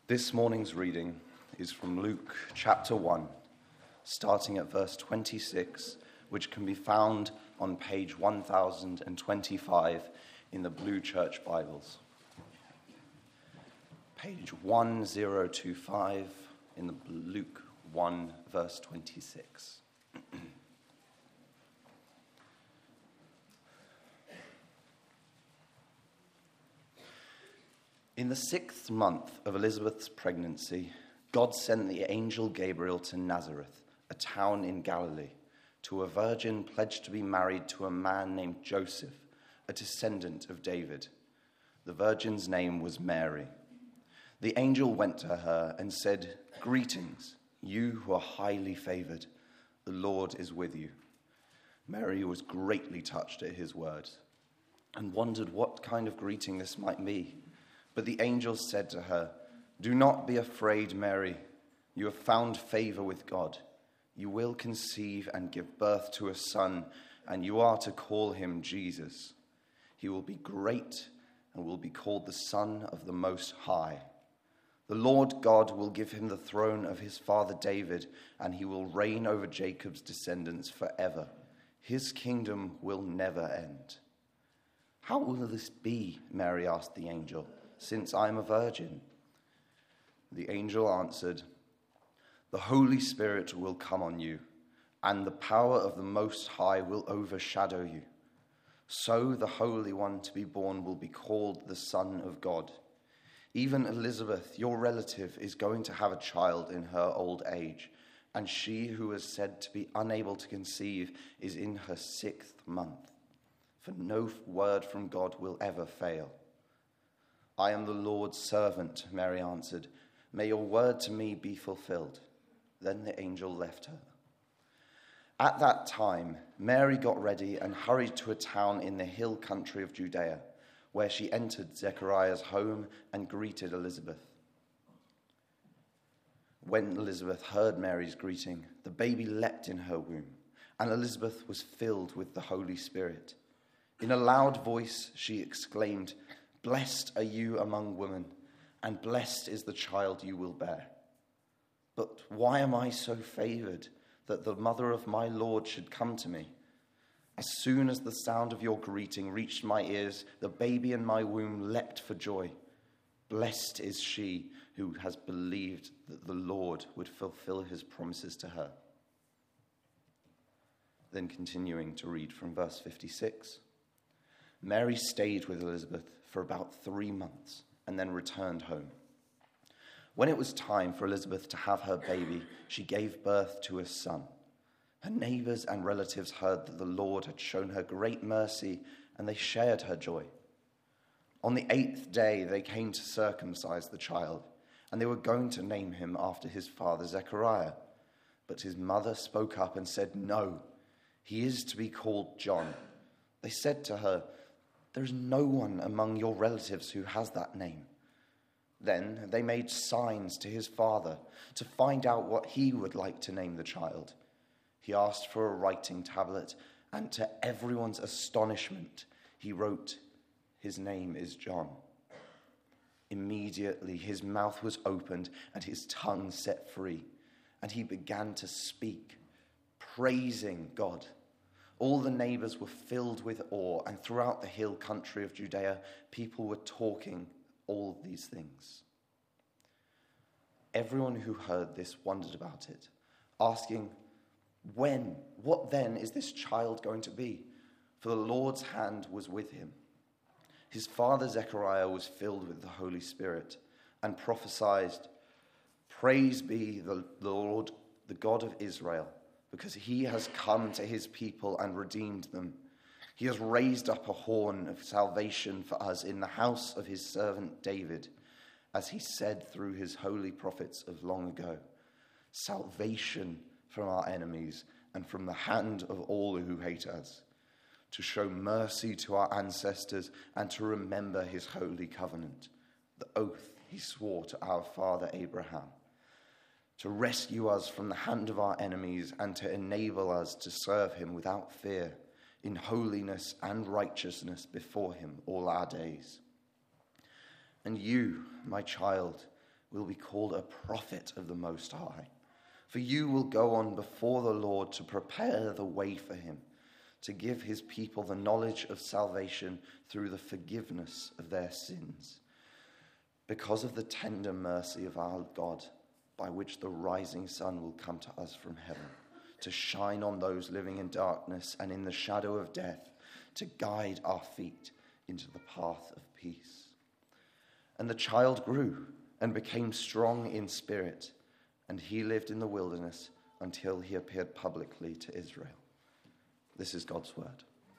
This morning's reading is from Luke chapter 1, starting at verse 26, which can be found on page 1025 in the Blue Church Bibles. Page 1025 in the Luke 1, verse 26. In the 6th month of Elizabeth's pregnancy, God sent the angel Gabriel to Nazareth, a town in Galilee, to a virgin pledged to be married to a man named Joseph, a descendant of David. The virgin's name was Mary. The angel went to her and said, "Greetings, you who are highly favored. The Lord is with you." Mary was greatly touched at his words and wondered what kind of greeting this might be. But the angel said to her, "Do not be afraid, Mary. You have found favor with God. You will conceive and give birth to a son, and you are to call him Jesus. He will be great and will be called the Son of the Most High. The Lord God will give him the throne of his father David, and he will reign over Jacob's descendants forever. His kingdom will never end." "How will this be?" Mary asked the angel, "since I am a virgin?" The angel answered, "The Holy Spirit will come on you, and the power of the Most High will overshadow you. So the Holy One to be born will be called the Son of God. Even Elizabeth, your relative, is going to have a child in her old age, and she who is said to be unable to conceive is in her 6th month. For no word from God will ever fail." "I am the Lord's servant," Mary answered. "May your word to me be fulfilled." Then the angel left her. At that time, Mary got ready and hurried to a town in the hill country of Judea, where she entered Zechariah's home and greeted Elizabeth. When Elizabeth heard Mary's greeting, the baby leapt in her womb, and Elizabeth was filled with the Holy Spirit. In a loud voice, she exclaimed, "Blessed are you among women, and blessed is the child you will bear. But why am I so favored that the mother of my Lord should come to me? As soon as the sound of your greeting reached my ears, the baby in my womb leapt for joy. Blessed is she who has believed that the Lord would fulfill his promises to her." Then continuing to read from verse 56. Mary stayed with Elizabeth for about 3 months and then returned home. When it was time for Elizabeth to have her baby, she gave birth to a son. Her neighbors and relatives heard that the Lord had shown her great mercy, and they shared her joy. On the 8th day, they came to circumcise the child, and they were going to name him after his father Zechariah. But his mother spoke up and said, "No, he is to be called John." They said to her, "There is no one among your relatives who has that name." Then they made signs to his father to find out what he would like to name the child. He asked for a writing tablet, and to everyone's astonishment, he wrote, "His name is John." Immediately his mouth was opened and his tongue set free, and he began to speak, praising God. All the neighbors were filled with awe, and throughout the hill country of Judea, people were talking all these things. Everyone who heard this wondered about it, asking, "What then is this child going to be?" For the Lord's hand was with him. His father Zechariah was filled with the Holy Spirit and prophesied, "Praise be the Lord, the God of Israel, because he has come to his people and redeemed them. He has raised up a horn of salvation for us in the house of his servant David, as he said through his holy prophets of long ago, salvation from our enemies and from the hand of all who hate us, to show mercy to our ancestors and to remember his holy covenant, the oath he swore to our father Abraham, to rescue us from the hand of our enemies and to enable us to serve him without fear, in holiness and righteousness before him all our days. And you, my child, will be called a prophet of the Most High. For you will go on before the Lord to prepare the way for him, to give his people the knowledge of salvation through the forgiveness of their sins, because of the tender mercy of our God, by which the rising sun will come to us from heaven, to shine on those living in darkness and in the shadow of death, to guide our feet into the path of peace. And the child grew and became strong in spirit, and he lived in the wilderness until he appeared publicly to Israel. This is God's word.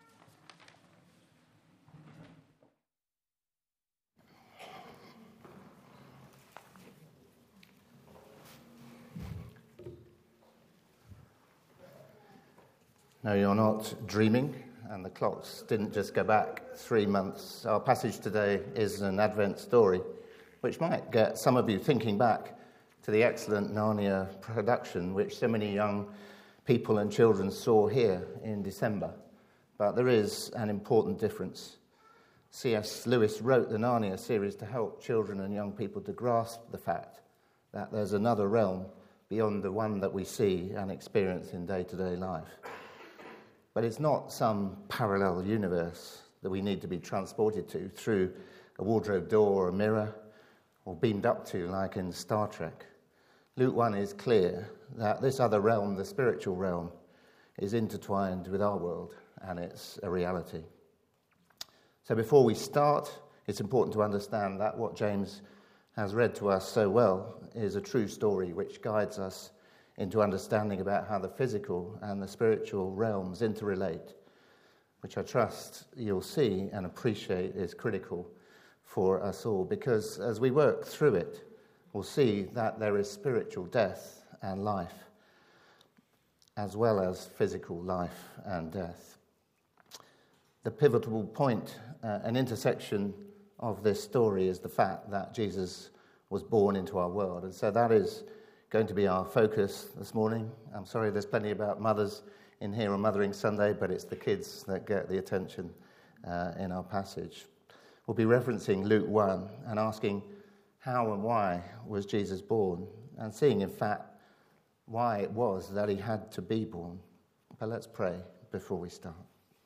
No, you're not dreaming, and the clocks didn't just go back 3 months. Our passage today is an Advent story, which might get some of you thinking back to the excellent Narnia production, which so many young people and children saw here in December. But there is an important difference. C.S. Lewis wrote the Narnia series to help children and young people to grasp the fact that there's another realm beyond the one that we see and experience in day-to-day life. But it's not some parallel universe that we need to be transported to through a wardrobe door or a mirror, or beamed up to like in Star Trek. Luke 1 is clear that this other realm, the spiritual realm, is intertwined with our world, and it's a reality. So before we start, it's important to understand that what James has read to us so well is a true story which guides us into understanding about how the physical and the spiritual realms interrelate, which I trust you'll see and appreciate is critical for us all, because as we work through it, we'll see that there is spiritual death and life, as well as physical life and death. The pivotal point, an intersection of this story, is the fact that Jesus was born into our world. And so that is going to be our focus this morning. I'm sorry there's plenty about mothers in here on Mothering Sunday, but it's the kids that get the attention in our passage. We'll be referencing Luke 1 and asking how and why was Jesus born, and seeing, in fact, why it was that he had to be born. But let's pray before we start.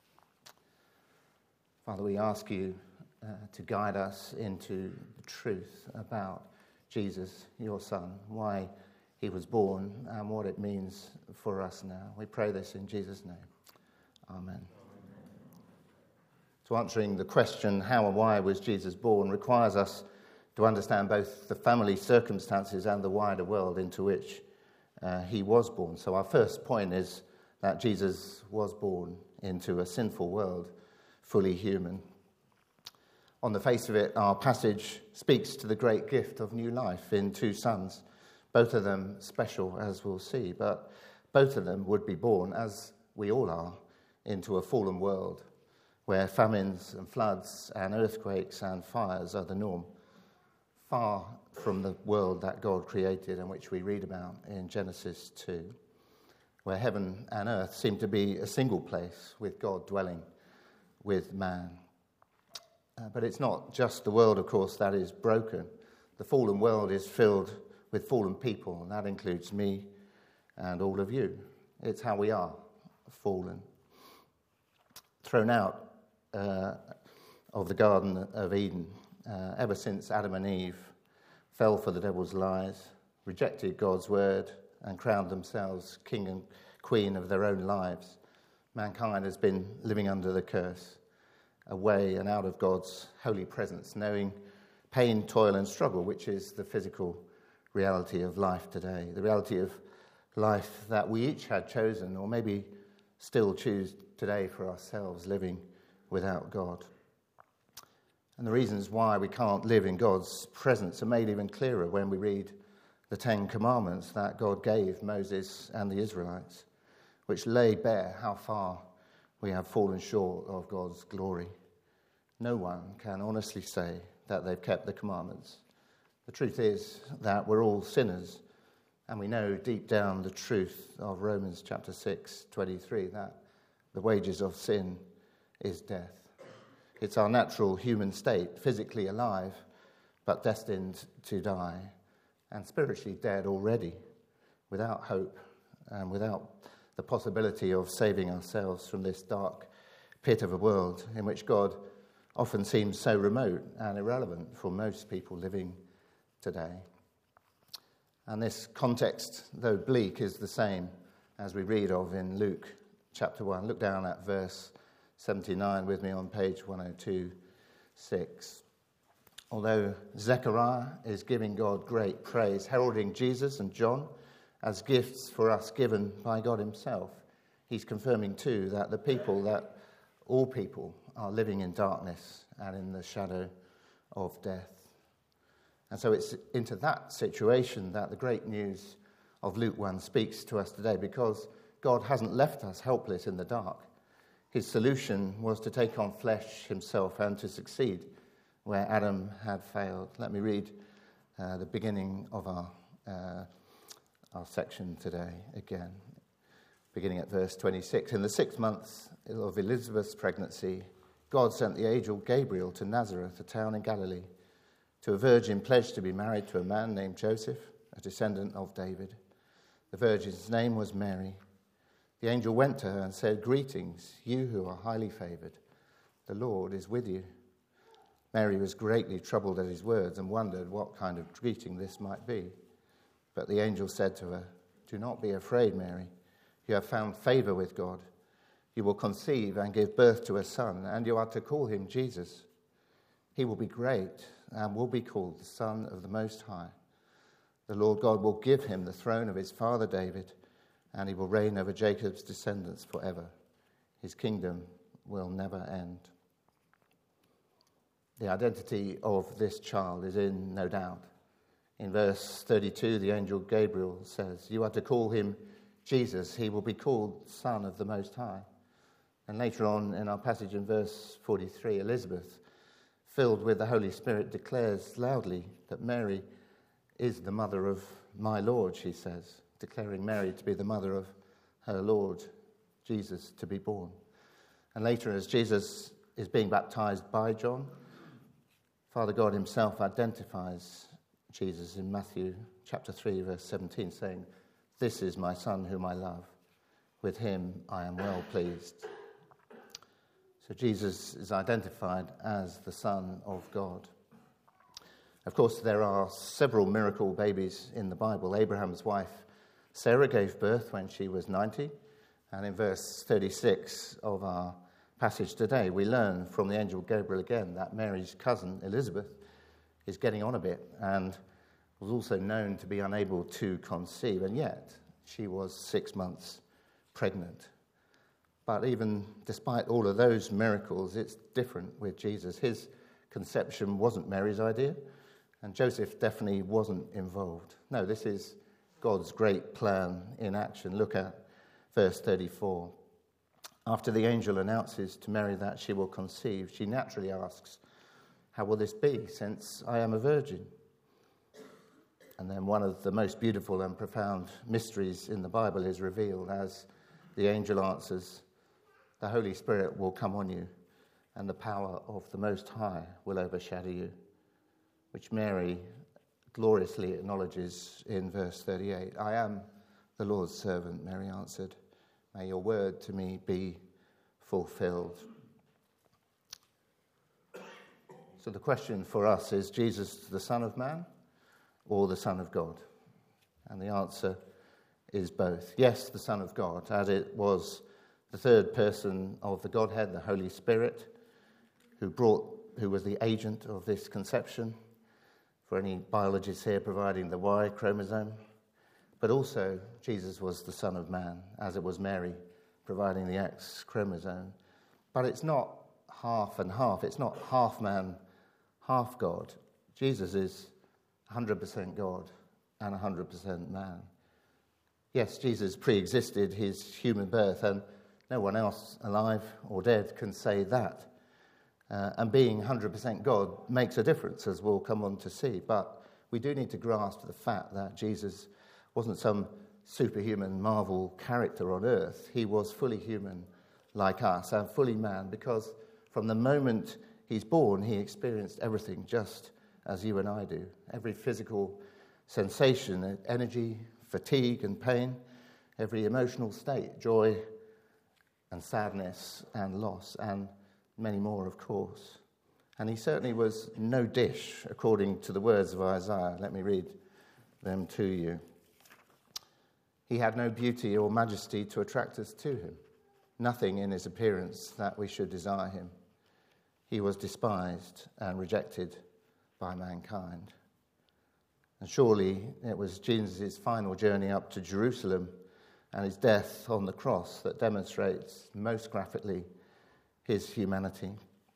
Father, we ask you to guide us into the truth about Jesus, your Son, why he was born and what it means for us now. We pray this in Jesus' name. Amen. So answering the question, how and why was Jesus born, requires us to understand both the family circumstances and the wider world into which he was born. So our first point is that Jesus was born into a sinful world, fully human. On the face of it, our passage speaks to the great gift of new life in two sons, both of them special, as we'll see, but both of them would be born, as we all are, into a fallen world where famines and floods and earthquakes and fires are the norm, far from the world that God created and which we read about in Genesis 2, where heaven and earth seem to be a single place with God dwelling with man. But it's not just the world, of course, that is broken. The fallen world is filled with fallen people, and that includes me and all of you. It's how we are, fallen. Thrown out of the Garden of Eden, ever since Adam and Eve fell for the devil's lies, rejected God's word, and crowned themselves king and queen of their own lives, mankind has been living under the curse, away and out of God's holy presence, knowing pain, toil, and struggle, which is the physical reality of life today, the reality of life that we each had chosen, or maybe still choose today for ourselves, living without God. And the reasons why we can't live in God's presence are made even clearer when we read the 10 Commandments that God gave Moses and the Israelites, which lay bare how far we have fallen short of God's glory. No one can honestly say that they've kept the commandments. The truth is that we're all sinners, and we know deep down the truth of Romans chapter 6:23, that the wages of sin is death. It's our natural human state, physically alive, but destined to die, and spiritually dead already, without hope and without the possibility of saving ourselves from this dark pit of a world in which God often seems so remote and irrelevant for most people living today. And this context, though bleak, is the same as we read of in Luke chapter 1. Look down at verse 79 with me on page 102.6. Although Zechariah is giving God great praise, heralding Jesus and John as gifts for us given by God himself, he's confirming too that all people are living in darkness and in the shadow of death. And so it's into that situation that the great news of Luke 1 speaks to us today, because God hasn't left us helpless in the dark. His solution was to take on flesh himself and to succeed where Adam had failed. Let me read the beginning of our section today again, beginning at verse 26. In the 6th month of Elizabeth's pregnancy, God sent the angel Gabriel to Nazareth, a town in Galilee, to a virgin pledged to be married to a man named Joseph, a descendant of David. The virgin's name was Mary. The angel went to her and said, "Greetings, you who are highly favored. The Lord is with you." Mary was greatly troubled at his words and wondered what kind of greeting this might be. But the angel said to her, "Do not be afraid, Mary. You have found favor with God. You will conceive and give birth to a son, and you are to call him Jesus. He will be great and will be called the Son of the Most High. The Lord God will give him the throne of his father David, and he will reign over Jacob's descendants forever. His kingdom will never end." The identity of this child is in no doubt. In verse 32, the angel Gabriel says, "You are to call him Jesus. He will be called Son of the Most High." And later on in our passage in verse 43, Elizabeth, filled with the Holy Spirit, declares loudly that Mary is the mother of my Lord, she says, declaring Mary to be the mother of her Lord, Jesus, to be born. And later, as Jesus is being baptized by John, Father God himself identifies Jesus in Matthew chapter 3, verse 17, saying, "This is my Son whom I love. With him I am well pleased." So Jesus is identified as the Son of God. Of course, there are several miracle babies in the Bible. Abraham's wife, Sarah, gave birth when she was 90. And in verse 36 of our passage today, we learn from the angel Gabriel again that Mary's cousin, Elizabeth, is getting on a bit and was also known to be unable to conceive. And yet, she was 6 months pregnant. But even despite all of those miracles, it's different with Jesus. His conception wasn't Mary's idea, and Joseph definitely wasn't involved. No, this is God's great plan in action. Look at verse 34. After the angel announces to Mary that she will conceive, she naturally asks, "How will this be, since I am a virgin?" And then one of the most beautiful and profound mysteries in the Bible is revealed as the angel answers, "The Holy Spirit will come on you, and the power of the Most High will overshadow you," which Mary gloriously acknowledges in verse 38. "I am the Lord's servant," Mary answered. "May your word to me be fulfilled." So the question for us is, Jesus the Son of Man or the Son of God? And the answer is both. Yes, the Son of God, as it was the third person of the Godhead, the Holy Spirit, who was the agent of this conception, for any biologists here providing the Y chromosome. But also, Jesus was the Son of Man, as it was Mary providing the X chromosome. But it's not half and half. It's not half man, half God. Jesus is 100% God and 100% man. Yes, Jesus pre-existed his human birth, and no one else alive or dead can say that. And being 100% God makes a difference, as we'll come on to see. But we do need to grasp the fact that Jesus wasn't some superhuman Marvel character on earth. He was fully human like us and fully man, because from the moment he's born, he experienced everything just as you and I do. Every physical sensation, energy, fatigue and pain, every emotional state, joy and sadness and loss, and many more, of course. And he certainly was no dish, according to the words of Isaiah. Let me read them to you. He had no beauty or majesty to attract us to him, nothing in his appearance that we should desire him. He was despised and rejected by mankind. And surely it was Jesus' final journey up to Jerusalem and his death on the cross that demonstrates most graphically his humanity.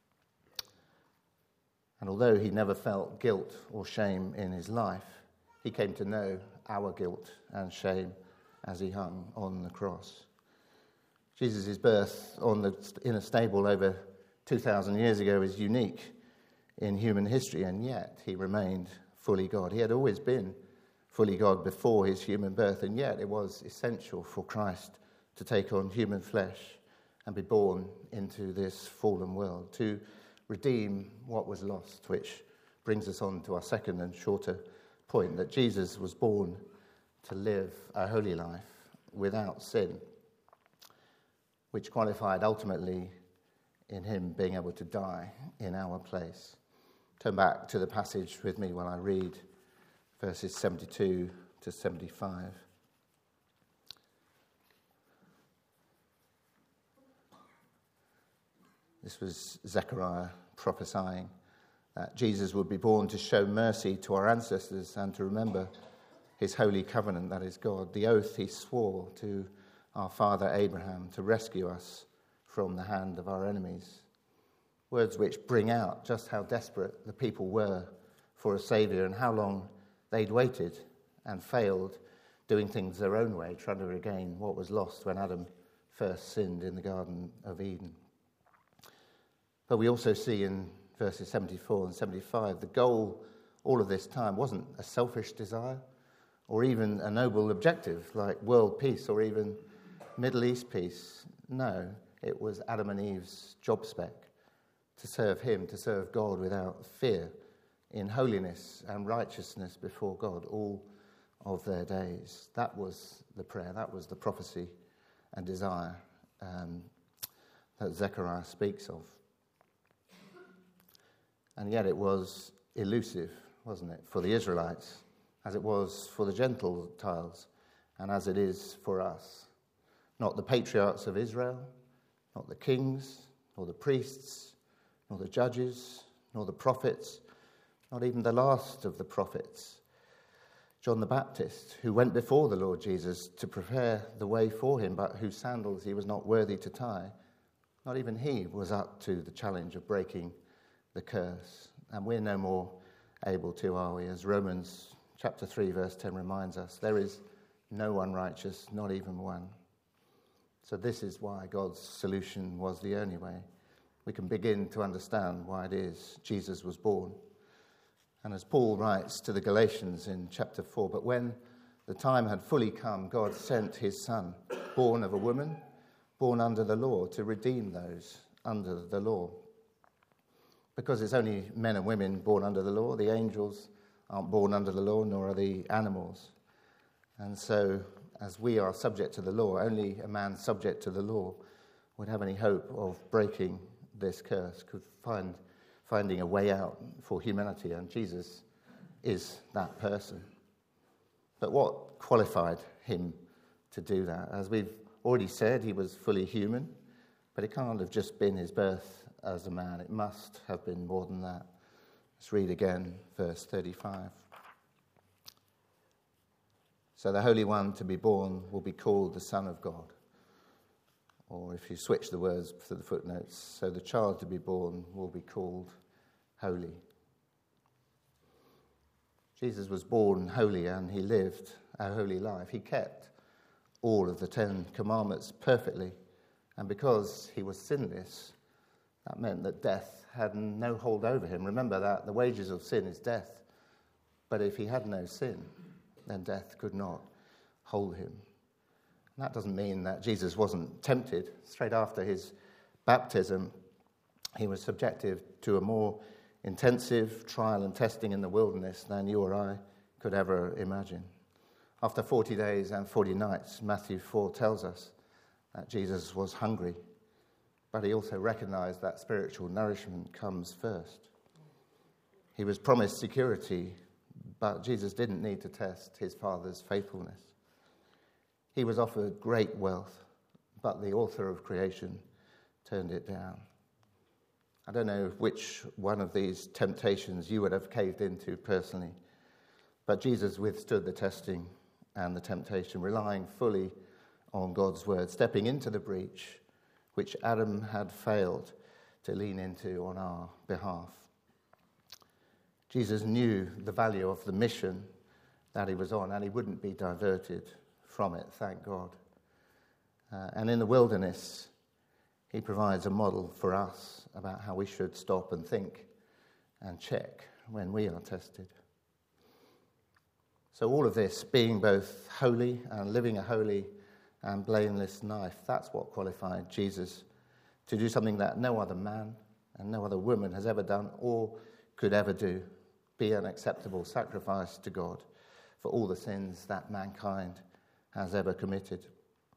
And although he never felt guilt or shame in his life, he came to know our guilt and shame as he hung on the cross. Jesus' birth in a stable over 2,000 years ago is unique in human history, and yet he remained fully God. He had always been fully God before his human birth, and yet it was essential for Christ to take on human flesh and be born into this fallen world, to redeem what was lost, which brings us on to our second and shorter point, that Jesus was born to live a holy life without sin, which qualified ultimately in him being able to die in our place. Turn back to the passage with me while I read verses 72 to 75. This was Zechariah prophesying that Jesus would be born to show mercy to our ancestors and to remember his holy covenant, that is God, the oath he swore to our father Abraham to rescue us from the hand of our enemies. Words which bring out just how desperate the people were for a saviour and how long they'd waited and failed, doing things their own way, trying to regain what was lost when Adam first sinned in the Garden of Eden. But we also see in verses 74 and 75, the goal all of this time wasn't a selfish desire or even a noble objective like world peace or even Middle East peace. No, it was Adam and Eve's job spec to serve him, to serve God without fear, in holiness and righteousness before God all of their days. That was the prayer, that was the prophecy and desire that Zechariah speaks of. And yet it was elusive, wasn't it, for the Israelites, as it was for the Gentiles, and as it is for us. Not the patriarchs of Israel, not the kings, nor the priests, nor the judges, nor the prophets, not even the last of the prophets, John the Baptist, who went before the Lord Jesus to prepare the way for him, but whose sandals he was not worthy to tie. Not even he was up to the challenge of breaking the curse. And we're no more able to, are we? As Romans chapter 3, verse 10 reminds us, there is no one righteous, not even one. So this is why God's solution was the only way. We can begin to understand why it is Jesus was born. And as Paul writes to the Galatians in chapter 4, but when the time had fully come, God sent his Son, born of a woman, born under the law, to redeem those under the law. Because it's only men and women born under the law, the angels aren't born under the law, nor are the animals. And so, as we are subject to the law, only a man subject to the law would have any hope of breaking this curse, could finding a way out for humanity, and Jesus is that person. But what qualified him to do that? As we've already said, he was fully human, but it can't have just been his birth as a man. It must have been more than that. Let's read again, verse 35. So the Holy One to be born will be called the Son of God. Or if you switch the words to the footnotes, so the child to be born will be called holy. Jesus was born holy and he lived a holy life. He kept all of the 10 commandments perfectly. And because he was sinless, that meant that death had no hold over him. Remember that the wages of sin is death. But if he had no sin, then death could not hold him. And that doesn't mean that Jesus wasn't tempted. Straight after his baptism, he was subjected to a more intensive trial and testing in the wilderness than you or I could ever imagine. After 40 days and 40 nights, Matthew 4 tells us that Jesus was hungry, but he also recognized that spiritual nourishment comes first. He was promised security, but Jesus didn't need to test his Father's faithfulness. He was offered great wealth, but the author of creation turned it down. I don't know which one of these temptations you would have caved into personally, but Jesus withstood the testing and the temptation, relying fully on God's word, stepping into the breach which Adam had failed to lean into on our behalf. Jesus knew the value of the mission that he was on, and he wouldn't be diverted from it, thank God. And in the wilderness, he provides a model for us about how we should stop and think and check when we are tested. So all of this, being both holy and living a holy and blameless life, that's what qualified Jesus to do something that no other man and no other woman has ever done or could ever do, be an acceptable sacrifice to God for all the sins that mankind has ever committed.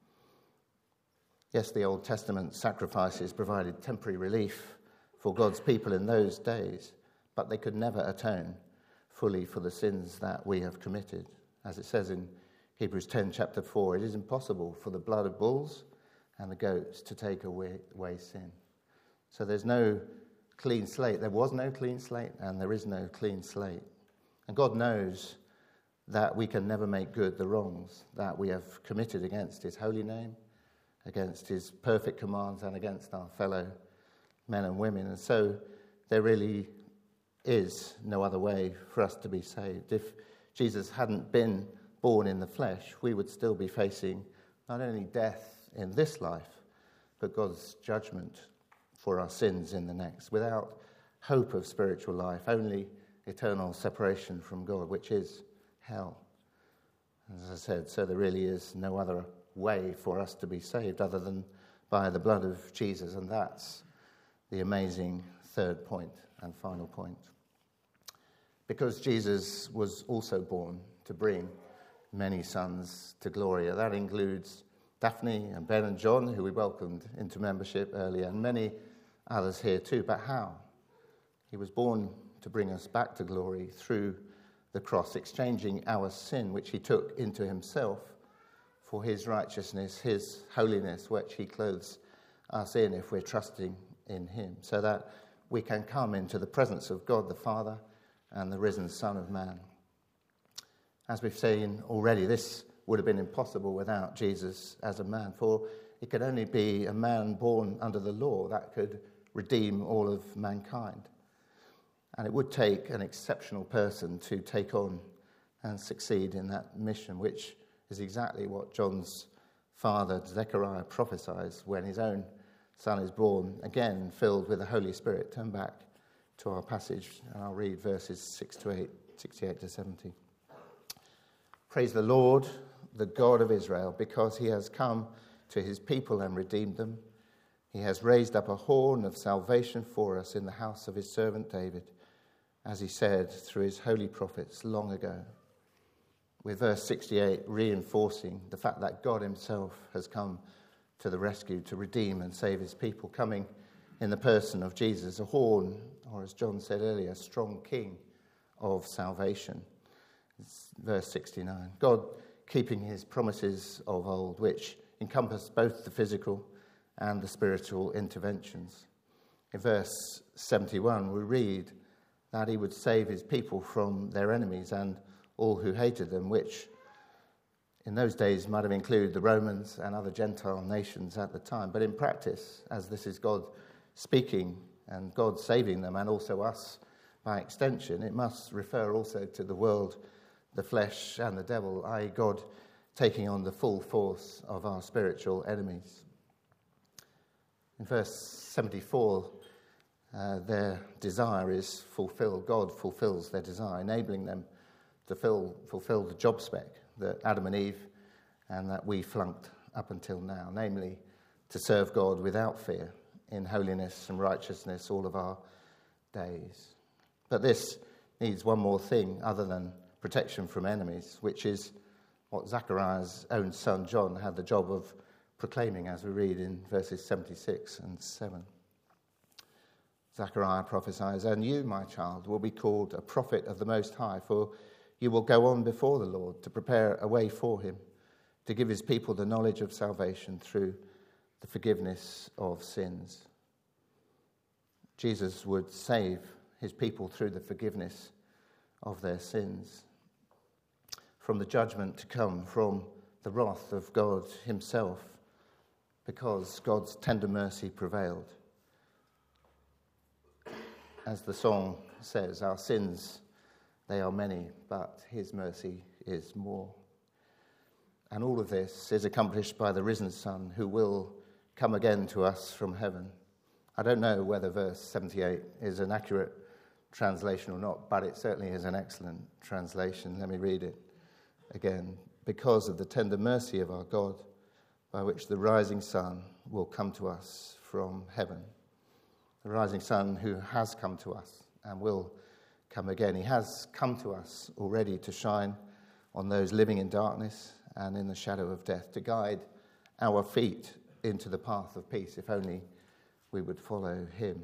Yes, the Old Testament sacrifices provided temporary relief for God's people in those days, but they could never atone fully for the sins that we have committed. As it says in Hebrews 10, chapter 4, it is impossible for the blood of bulls and the goats to take away sin. So there's no clean slate. There was no clean slate, and there is no clean slate. And God knows that we can never make good the wrongs that we have committed against his holy name, against his perfect commands, and against our fellow men and women. And so there really is no other way for us to be saved. If Jesus hadn't been born in the flesh, we would still be facing not only death in this life, but God's judgment for our sins in the next, without hope of spiritual life, only eternal separation from God, which is hell. As I said, so there really is no other way for us to be saved other than by the blood of Jesus, and that's the amazing third point and final point. Because Jesus was also born to bring many sons to glory. That includes Daphne and Ben and John, who we welcomed into membership earlier, and many others here too. But how? He was born to bring us back to glory through the cross, exchanging our sin, which he took into himself, for his righteousness, his holiness, which he clothes us in if we're trusting in him, so that we can come into the presence of God the Father and the risen Son of Man. As we've seen already, this would have been impossible without Jesus as a man, for it could only be a man born under the law that could redeem all of mankind. And it would take an exceptional person to take on and succeed in that mission, which is exactly what John's father, Zechariah, prophesies when his own son is born, again filled with the Holy Spirit. Turn back to our passage, and I'll read verses 68 to 70. Praise the Lord, the God of Israel, because he has come to his people and redeemed them. He has raised up a horn of salvation for us in the house of his servant David, as he said through his holy prophets long ago. With verse 68 reinforcing the fact that God himself has come to the rescue to redeem and save his people, coming in the person of Jesus, a horn, or as John said earlier, a strong king of salvation. It's verse 69. God keeping his promises of old, which encompass both the physical and the spiritual interventions. In verse 71, we read that he would save his people from their enemies and all who hated them, which in those days might have included the Romans and other Gentile nations at the time. But in practice, as this is God speaking and God saving them, and also us by extension, it must refer also to the world, the flesh and the devil, i.e. God taking on the full force of our spiritual enemies. In verse 74, their desire is fulfilled. God fulfills their desire, enabling them to fulfill the job spec that Adam and Eve and that we flunked up until now, namely to serve God without fear in holiness and righteousness all of our days. But this needs one more thing other than protection from enemies, which is what Zechariah's own son John had the job of proclaiming, as we read in verses 76 and 7. Zechariah prophesies, "And you, my child, will be called a prophet of the Most High, for you will go on before the Lord to prepare a way for him, to give his people the knowledge of salvation through the forgiveness of sins." Jesus would save his people through the forgiveness of their sins, from the judgment to come, from the wrath of God himself, because God's tender mercy prevailed. As the song says, our sins, they are many, but his mercy is more. And all of this is accomplished by the risen Son, who will come again to us from heaven. I don't know whether verse 78 is an accurate translation or not, but it certainly is an excellent translation. Let me read it again. "Because of the tender mercy of our God, by which the rising sun will come to us from heaven." The rising sun who has come to us and will come again. He has come to us already to shine on those living in darkness and in the shadow of death, to guide our feet into the path of peace, if only we would follow him.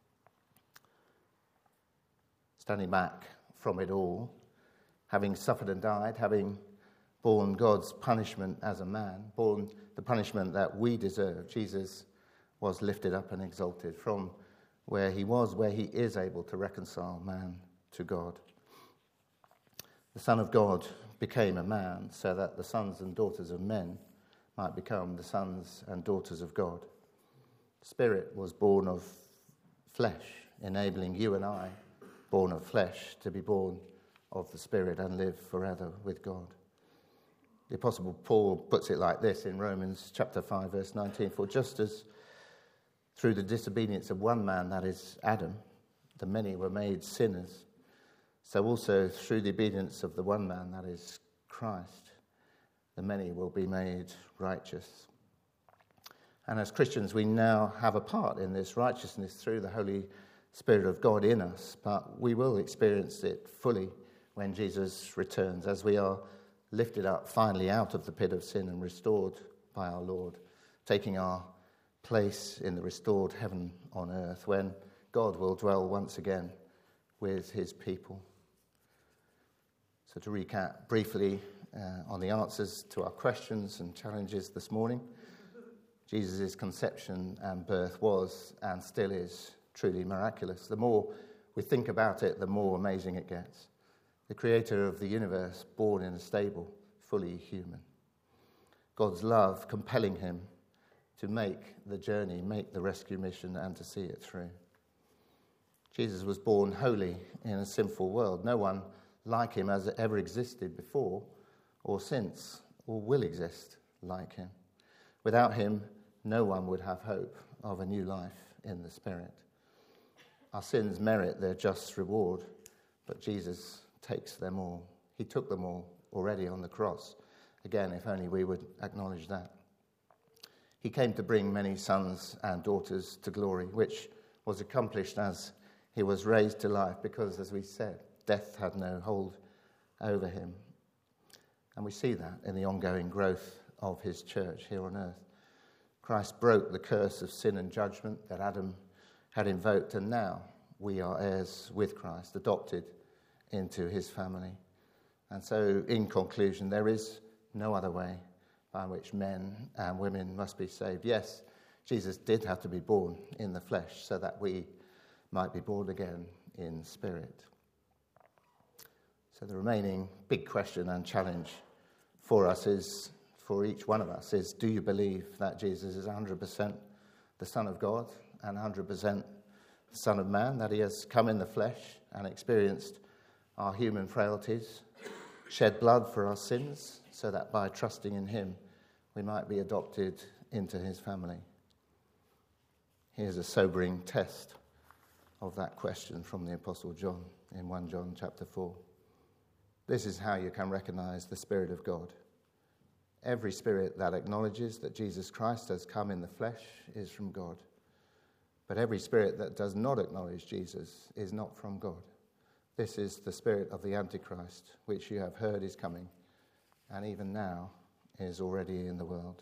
Standing back from it all, having suffered and died, having borne God's punishment as a man, borne the punishment that we deserve, Jesus was lifted up and exalted from where he was, where he is able to reconcile man to God. The Son of God became a man so that the sons and daughters of men might become the sons and daughters of God. Spirit was born of flesh, enabling you and I, born of flesh, to be born of the Spirit and live forever with God. The Apostle Paul puts it like this in Romans chapter 5, verse 19, "For just as through the disobedience of one man, that is Adam, the many were made sinners, so also through the obedience of the one man, that is Christ, the many will be made righteous." And as Christians, we now have a part in this righteousness through the Holy Spirit of God in us, but we will experience it fully when Jesus returns, as we are lifted up finally out of the pit of sin and restored by our Lord, taking our place in the restored heaven on earth, when God will dwell once again with his people. So to recap briefly on the answers to our questions and challenges this morning, Jesus' conception and birth was and still is truly miraculous. The more we think about it, the more amazing it gets. The creator of the universe, born in a stable, fully human. God's love compelling him to make the journey, make the rescue mission, and to see it through. Jesus was born holy in a sinful world. No one like him has ever existed before or since or will exist like him. Without him, no one would have hope of a new life in the Spirit. Our sins merit their just reward, but Jesus takes them all. He took them all already on the cross. Again, if only we would acknowledge that. He came to bring many sons and daughters to glory, which was accomplished as he was raised to life, because, as we said, death had no hold over him. And we see that in the ongoing growth of his church here on earth. Christ broke the curse of sin and judgment that Adam had invoked, and now we are heirs with Christ, adopted into his family. And so, in conclusion, there is no other way by which men and women must be saved. Yes, Jesus did have to be born in the flesh so that we might be born again in spirit. So the remaining big question and challenge for us is, for each one of us, is: do you believe that Jesus is 100% the Son of God and 100% the Son of Man, that he has come in the flesh and experienced our human frailties, shed blood for our sins, so that by trusting in him we might be adopted into his family? Here's a sobering test of that question from the Apostle John in 1 John chapter 4. This is how you can recognize the Spirit of God. Every spirit that acknowledges that Jesus Christ has come in the flesh is from God. But every spirit that does not acknowledge Jesus is not from God. This is the spirit of the Antichrist, which you have heard is coming, and even now is already in the world.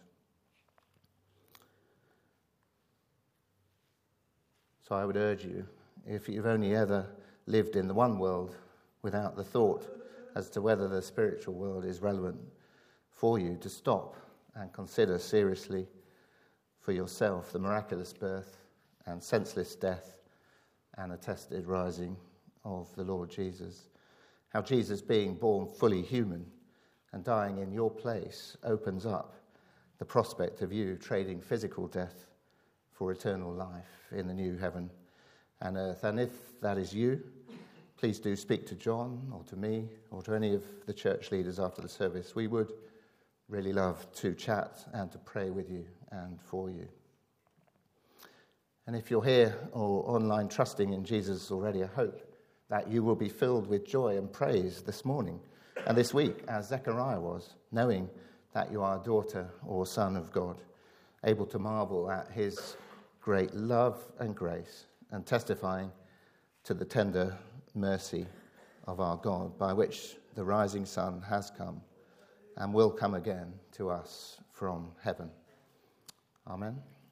So I would urge you, if you've only ever lived in the one world without the thought as to whether the spiritual world is relevant for you, to stop and consider seriously for yourself the miraculous birth and senseless death and attested rising of the Lord Jesus. How Jesus, being born fully human and dying in your place, opens up the prospect of you trading physical death for eternal life in the new heaven and earth. And if that is you, please do speak to John or to me or to any of the church leaders after the service. We would really love to chat and to pray with you and for you. And if you're here or online trusting in Jesus already, I hope that you will be filled with joy and praise this morning and this week, as Zechariah was, knowing that you are a daughter or son of God, able to marvel at his great love and grace and testifying to the tender mercy of our God, by which the rising sun has come and will come again to us from heaven. Amen.